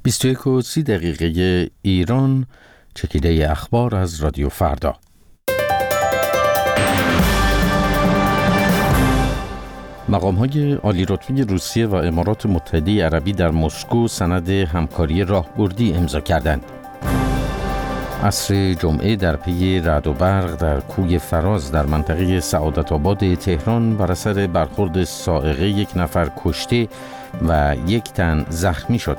21:30 ایران، چکیده اخبار از رادیو فردا. مقام‌های عالی‌رتبه روسیه و امارات متحده عربی در مسکو سند همکاری راهبردی امضا کردند. عصر جمعه در پی رعد و برق در کوی فراز در منطقه سعادت‌آباد تهران بر اثر برخورد صاعقه 1 نفر کشته و 1 تن زخمی شد.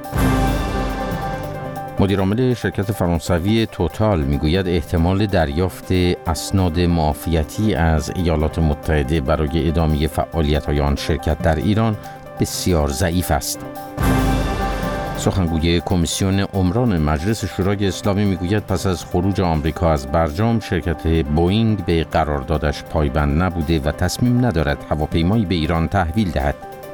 مدیرعامل شرکت فرانسوی توتال میگوید احتمال دریافت اسناد معافیتی از ایالات متحده برای ادامه فعالیت‌های آن شرکت در ایران بسیار ضعیف است. سخنگوی کمیسیون عمران مجلس شورای اسلامی میگوید پس از خروج آمریکا از برجام، شرکت بوئینگ به قراردادش پایبند نبوده و تصمیم ندارد هواپیمایی به ایران تحویل دهد.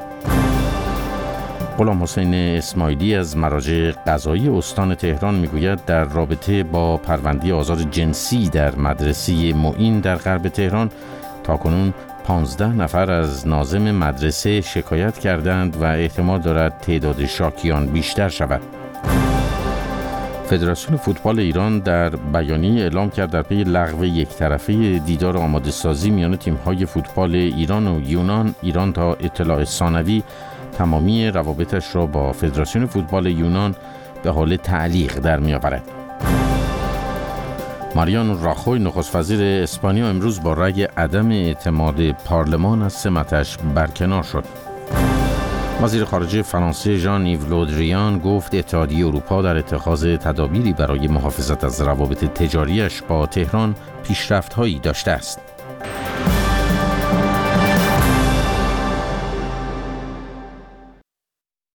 غلام حسین اسماعیلی از مراجع قضایی استان تهران میگوید در رابطه با پرونده آزار جنسی در مدرسه معین در غرب تهران تاکنون 15 نفر از ناظم مدرسه شکایت کردند و احتمال دارد تعداد شاکیان بیشتر شود. فدراسیون فوتبال ایران در بیانیه اعلام کرد در پی لغو یک طرفه دیدار آماده سازی میان تیم‌های فوتبال ایران و یونان، ایران تا اطلاع ثانوی تمامی روابطش را با فدراسیون فوتبال یونان به حال تعلیق در می‌آورد. ماریانو راخوی نخست وزیر اسپانیا امروز با رأی عدم اعتماد پارلمان از سمتش برکنار شد. وزیر خارجه فرانسه ژان ایو لو دریان گفت اتحادیه اروپا در اتخاذ تدابیری برای محافظت از روابط تجاریش با تهران پیشرفت‌هایی داشته است.